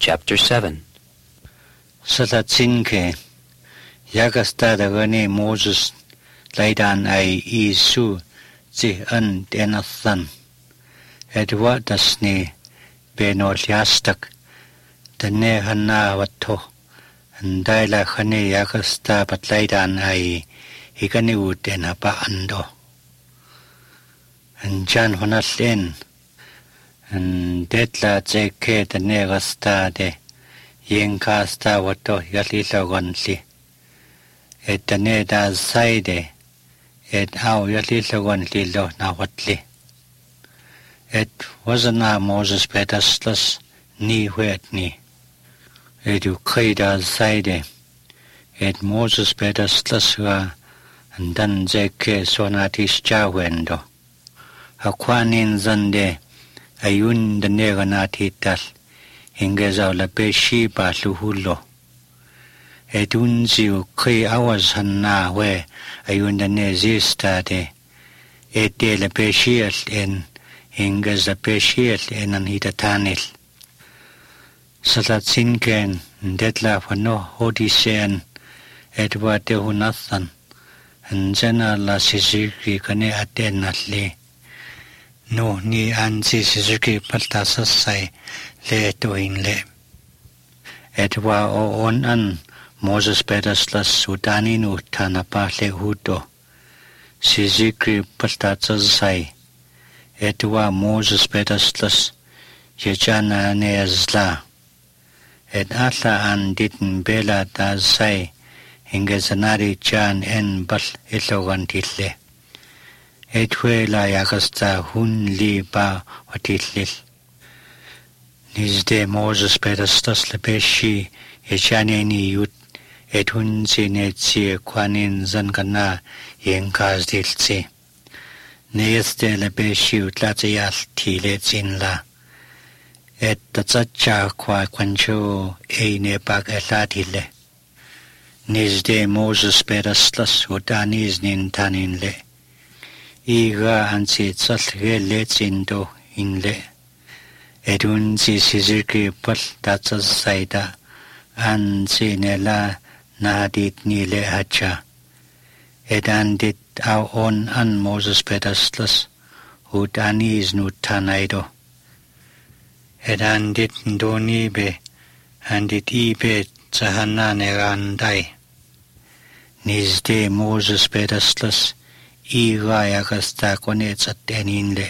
Chapter 7. Salatsinke Yakastadagani Moses Laidan ai Isu Zi an Denathan Edward Dasni Benoliastak Dane Hanna Wato and Daila Hane Yakasta but Laidan ai Higani Udenapa Ando and Jan Honatlin and Detla Jake the Negasta de Yenkasta Wato Yalila Gonli et the Neda Side et Au Yalila Gonli Lo Nawatli. It wasn't Moses Pedastless ni wet ni. Et you Kreda Side et Moses Pedastless and then Jake Sonatis Jawendo. Aquanin Zande Ayun the Neganatital Ingeza la Beshi Luhulo. Edunzi Kri hours Hanna where Ayun the Nezistade et de la Beshiel in Ingeza Beshiel in Anita Tanil. Salatsinken Detla for no Hodisen Edward de Hunathan and Zena la Siziki Kane Atenatli. No ni ansi Suzuki Paltasasai le doin le. Etwa o on an Moses Pedaslas Sudani no Tanapa le Hudo. Suzuki Paltasasai. Etwa Moses Pedaslas Yejana Neazla. Et Atla an didn't Bela Dazai Ingezanari Jan en Bal Ilogantile. Etwe la Yakasta hun li ba watilil. Nizde Moses Pedastas le Beshi Echane ni yut et hun zinetsi kwanin zankana yenkaz diltsi. Neste le Beshi utlatsiyal tile zinla. Et tatsacha kwa kwancho ne bag elatile. Nizde Moses Pedastas utaniz nintanin le. Iga ansi tsalge letsindo inle. Edun si sizirki pal tatsas saida. Ansi nela nadit nile hacha. Edandit au on an Moses Pedaslas. Udaniz nutanaido. Edandit ndonibe. Andit ibe tsahana nerandai. Nizde Moses Pedaslas. Iga Yakasta Konetsa Teninle.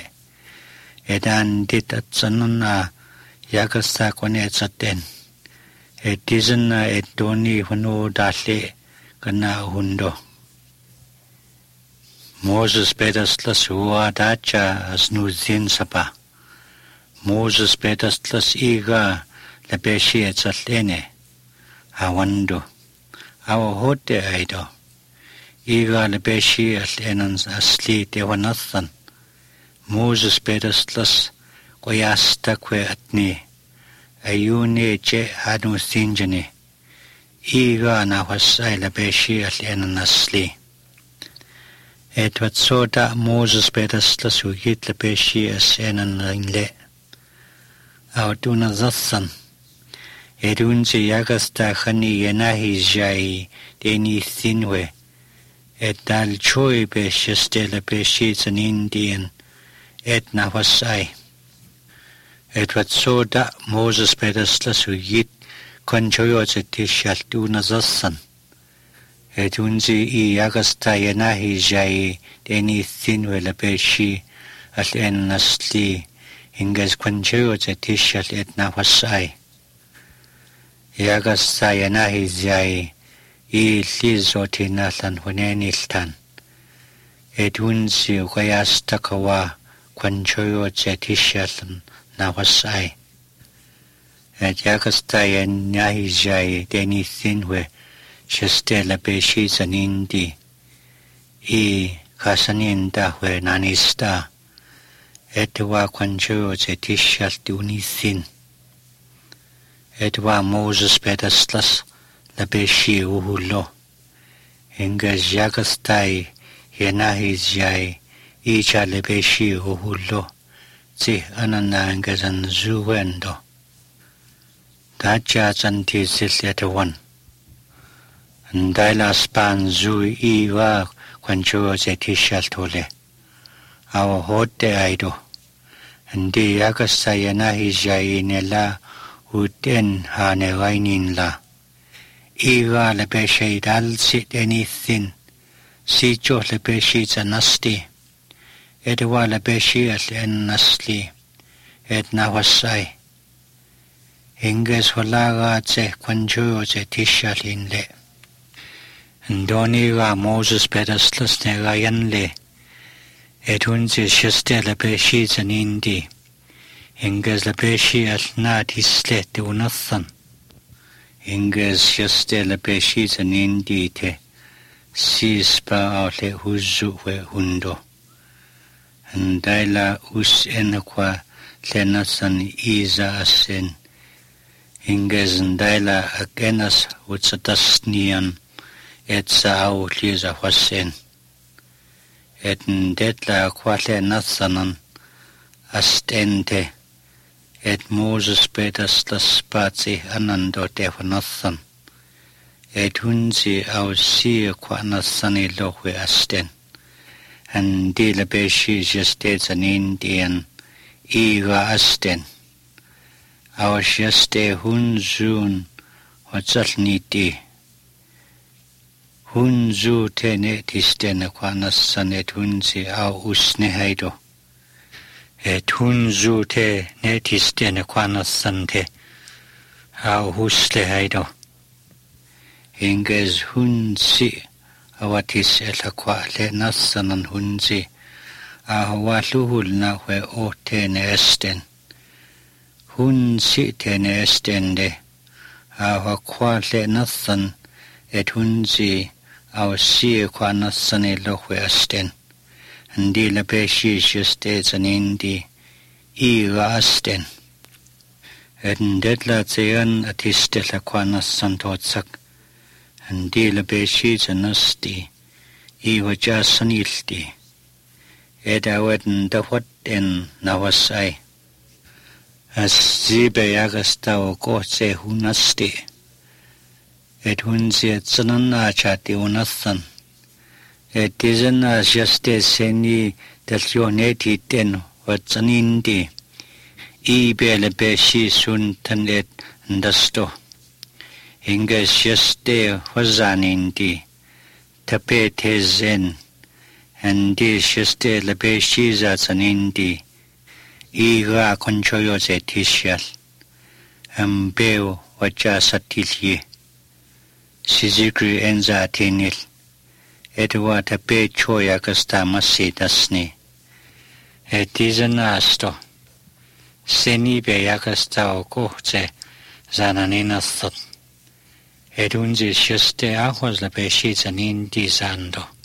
Edan dit at sanuna Yakasta Konetsa ten. Et isna et doni huno dale kana hundo. Moses Pedaslas hua dacha as nuzin sapa. Moses Pedaslas iga la beshi et satlene. Awando. Awa hote aido. Iga le Beshi al enans asli de Wanathan. Moses Pedaslas Koyasta kwe atni. Ayune je anu sinjani. Iga na wasai le Beshi al enan asli. Et wat soda Moses Pedaslas ugit le Beshi as enan ringle. Auduna zathan. Edunzi Yagasta khani yenahi jai deni thinwe. Et dal choi be shestela be sheets an Indian et nawasai. Et wat soda Moses Pedaslas yit konchoyot et tishal tunazassan. Et unzi I Agasta yenahi jai deni thinwela be she al en nasli ingas konchoyot et tishal et nawasai. Yagasta yenahi jai I lizote nathan huneniltan. Et unsi ukayastakawa kwanchoyo zetishalan nawasai. Et yakastayan nyahijay denithinwe shestela beshisan indi. I kasaninda we nanista. Et wa kwanchoyo zetishal dunithin. Et wa Moses Pedaslas la Beshi uhulo. Ingas Yakastai yenahizjai icha le Beshi uhulo. Zi anana ingas an zuwendo. Dacha Chanti Siletawan. And Daila Span Zui Iwa Quancho Zetishal Tole. Our Hote Aido. And the Yakasayana Hijainela Uden Hane Rainin La. Iwa Lebeshe Dal sit anything. Si Jo Lebeshi Zanasti. Edwa Lebeshi at En Nasli. Ed Nawasai. Inges Holaga Ze Quanjo Zetishalin Le. And Doniga Moses Pedestlas Negayan Le. Edunzi Shiste Lebeshi Zanindi. Inges Lebeshi at Nad Hislet Unathan. Inges Shiste Lebeshi Zanindi te. Sispa Aule Huzu we Hundo. And Daila Us Enaqua Lenathan Isa Asen. Inges and Daila Agenas Wutsatasnian et Sao Liza Wasen. Et Detla Quale Nathanan Astente et Moses Petas las Spazi Anando Devanathan. Et Hunzi au Sia Quanathani Lowe Asten. And Dila Beshi Justes an Indian Iga Asten. Our Juste Hunzun Watzalniti. Hunzu tene tistene Quanasan et Hunzi au Usnehaido. Et Hunzu te netistene Quanasante au Huslehaido. Inges Hunzi awatis elaqua le Nasanan Hunzi. Awaluhul na we o tene esten. Hunzi tene estende. Awaqua le Nathan et Hunzi. Our sea Quanasane Lowe Asten, and de la Beshi Justes an Indi, Iga Asten. Et Dedla Zean Atistella Quanasan Totsak, and de la Beshi Zanasti, Iwa Jasanilti. Et Aweden the what en Nawasai. As Zibe Agasta or Gorse Hunasti. Et Hunzi et Sanana Chati Unathan. Et Dizana Juste Seni del Yoneti ten Watsanindi. Ibele Beshi Suntan et Ndasto. Inges Juste Wazanindi. Tapete Zen. And dis Juste Lebeshi Zatsanindi. Iga Conchoyo Zetishal. Ambeo Wajasatilye. Sizigri enza tinil. Edwa tape choya kasta masidasni. Etizanasto. Seni be yakasta okohte zananinathot. Edunzi shiste ahwas la be shizanindi zando.